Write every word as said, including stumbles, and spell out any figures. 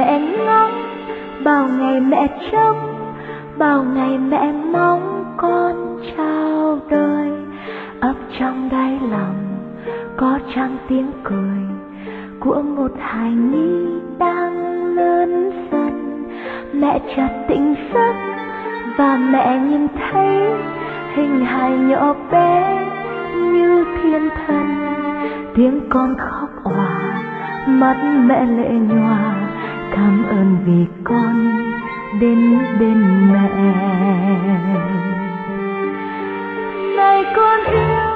mẹ ngóng, bao ngày mẹ trông, bao ngày mẹ mong con chào đời. Ấp trong đáy lòng có chăng tiếng cười của một hài nhi đang lớn dần. Mẹ chợt tỉnh giấc và mẹ nhìn thấy hình hài nhỏ bé như thiên thần. Tiếng con khóc òa, mắt mẹ lệ nhòa, cảm ơn vì con đến bên mẹ. Này con yêu